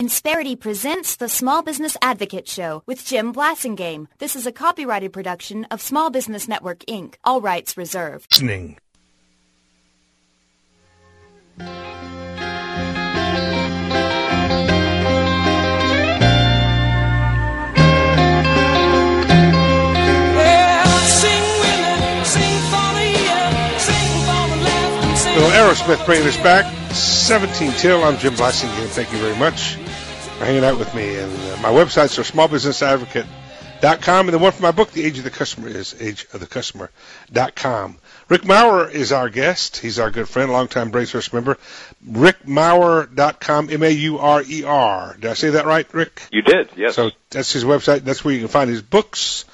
Insperity presents the Small Business Advocate Show with Jim Blasingame. This is a copyrighted production of Small Business Network, Inc. All rights reserved. Listening. Aerosmith bringing us back, 17 till. I'm Jim Blasingame. Thank you very much for hanging out with me. And my websites are smallbusinessadvocate.com, and the one for my book, The Age of the Customer, is ageofthecustomer.com. Rick Maurer is our guest. He's our good friend, longtime Bracehurst member. rickmaurer.com, M-A-U-R-E-R. Did I say that right, Rick? You did, yes. So that's his website. That's where you can find his books,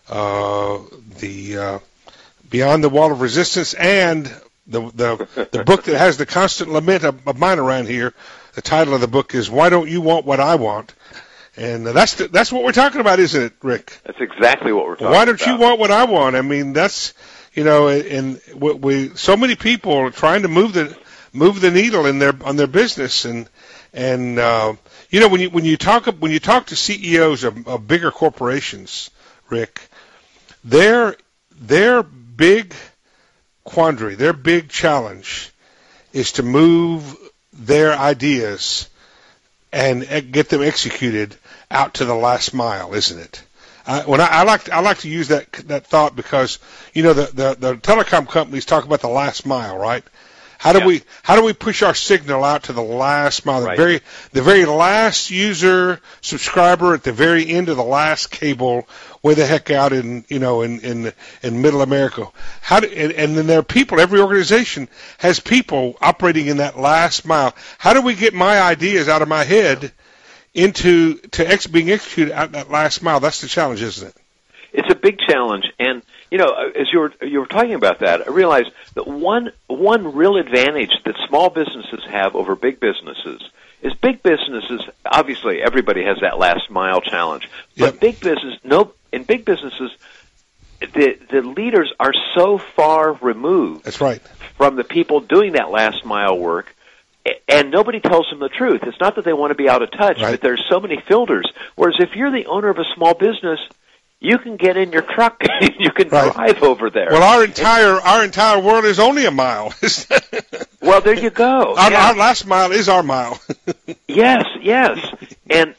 the Beyond the Wall of Resistance, and the book that has the constant lament of mine around here. The title of the book is Why Don't You Want What I Want? And that's what we're talking about, isn't it, Rick? That's exactly what we're talking about. Why don't you want what I want? I mean, that's, and so many people are trying to move the needle on their business, and when you talk to CEOs of bigger corporations, Rick, their big quandary, their big challenge is to move their ideas and get them executed out to the last mile, isn't it? I like to use that thought because the telecom companies talk about the last mile, right? How do we push our signal out to the last mile, right. the very last user subscriber at the very end of the last cable, way the heck out in middle America? And then there are people. Every organization has people operating in that last mile. How do we get my ideas out of my head to being executed out that last mile? That's the challenge, isn't it? It's a big challenge, and as you were talking about that, I realized that one real advantage that small businesses have over big businesses is big businesses. Obviously, everybody has that last mile challenge, but in big businesses, the leaders are so far removed. That's right. From the people doing that last mile work. And nobody tells them the truth. It's not that they want to be out of touch, right. But there's so many filters. Whereas if you're the owner of a small business, you can get in your truck and you can drive over there. Well, our entire world is only a mile. Well, there you go. Our last mile is our mile. Yes. And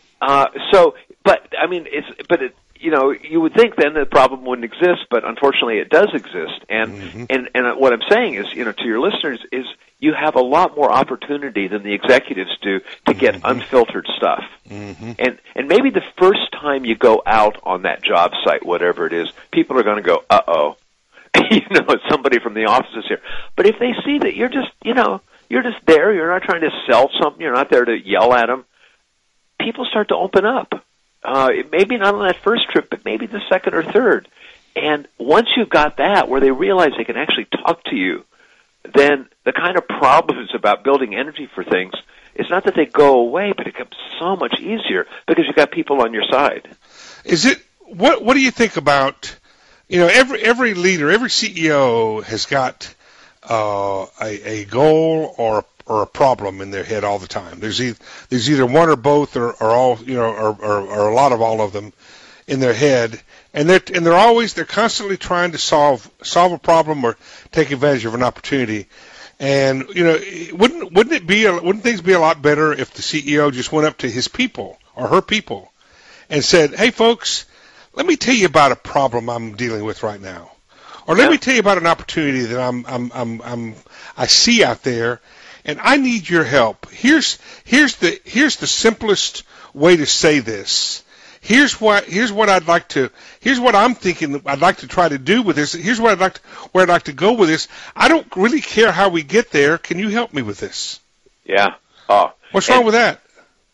you would think then the problem wouldn't exist, but unfortunately it does exist. And and what I'm saying is, to your listeners, is you have a lot more opportunity than the executives do to get unfiltered stuff. And maybe the first time you go out on that job site, whatever it is, people are going to go, uh-oh, somebody from the office is here. But if they see that you're just there, you're not trying to sell something, you're not there to yell at them, people start to open up. Maybe not on that first trip, but maybe the second or third. And once you've got that, where they realize they can actually talk to you, then the kind of problems about building energy for things, it's not that they go away, but it becomes so much easier because you've got people on your side. Is it? What do you think about? Every leader, every CEO has got a goal or a problem in their head all the time. There's either one or both or all, or a lot of all of them in their head, and they're constantly trying to solve a problem or take advantage of an opportunity. And wouldn't things be a lot better if the CEO just went up to his people or her people and said, "Hey folks, let me tell you about a problem I'm dealing with right now, or let me tell you about an opportunity that I see out there, and I need your help. Here's the simplest way to say this. Here's what I'm thinking I'd like to try to do with this. Here's where I'd like to go with this. I don't really care how we get there. Can you help me with this?" Yeah. What's wrong with that?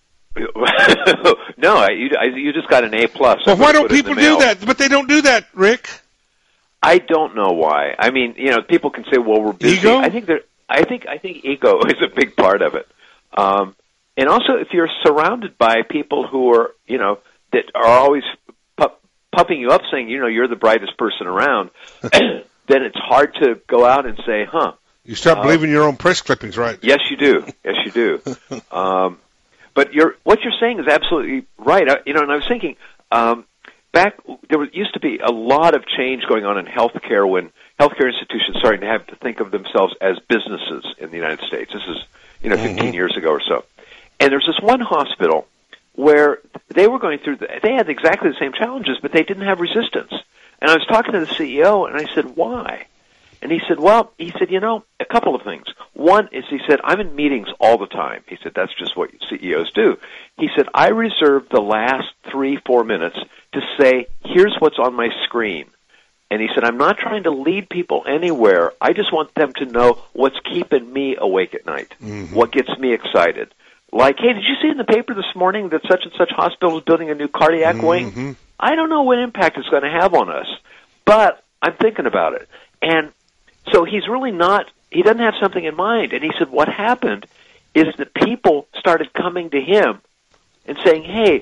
No, you just got an A+. Well, why don't people do that? But they don't do that, Rick. I don't know why. I mean, people can say, "Well, we're busy." Ego? I think ego is a big part of it. And also, if you're surrounded by people who are, that are always pumping you up, saying, you're the brightest person around, then it's hard to go out and say, "Huh." You start believing your own press clippings, right? Yes, you do. Yes, you do. But what you're saying is absolutely right. And I was thinking, back there used to be a lot of change going on in healthcare when healthcare institutions starting to have to think of themselves as businesses in the United States. This is 15 years ago or so. And there's this one hospital where they were going through, they had exactly the same challenges, but they didn't have resistance. And I was talking to the CEO, and I said, why? And he said, a couple of things. One is, he said, I'm in meetings all the time. He said, that's just what CEOs do. He said, I reserve the last 3-4 minutes to say, here's what's on my screen. And he said, I'm not trying to lead people anywhere. I just want them to know what's keeping me awake at night, what gets me excited. Like, hey, did you see in the paper this morning that such and such hospital is building a new cardiac wing? I don't know what impact it's going to have on us, but I'm thinking about it. And so he's really not, he doesn't have something in mind. And he said what happened is that people started coming to him and saying, hey,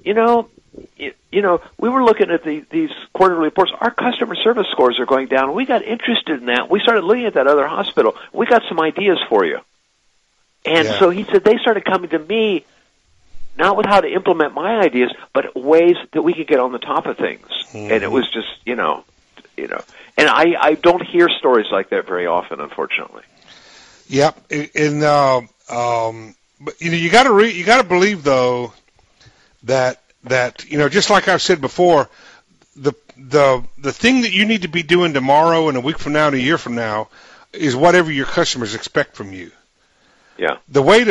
we were looking at these quarterly reports. Our customer service scores are going down. We got interested in that. We started looking at that other hospital. We got some ideas for you. And so he said they started coming to me, not with how to implement my ideas, but ways that we could get on the top of things. And it was just, and I don't hear stories like that very often, unfortunately. Yep. And but you got to believe though that just like I've said before, the thing that you need to be doing tomorrow and a week from now and a year from now is whatever your customers expect from you. Yeah. The way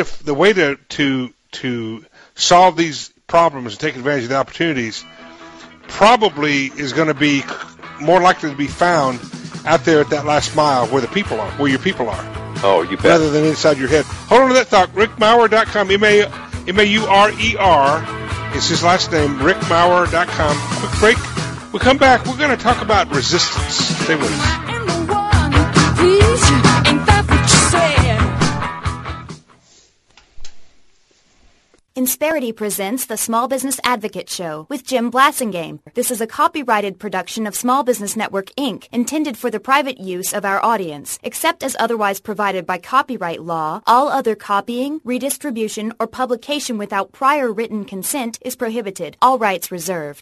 to solve these problems and take advantage of the opportunities probably is going to be more likely to be found out there at that last mile where the people are, where your people are. Oh, you bet. Rather than inside your head. Hold on to that thought. RickMaurer.com. M-A-U-R-E-R is his last name. RickMaurer.com. Quick break. We come back. We're going to talk about resistance. Stay with us. Insperity presents the Small Business Advocate Show with Jim Blasingame. This is a copyrighted production of Small Business Network, Inc., intended for the private use of our audience. Except as otherwise provided by copyright law, all other copying, redistribution, or publication without prior written consent is prohibited. All rights reserved.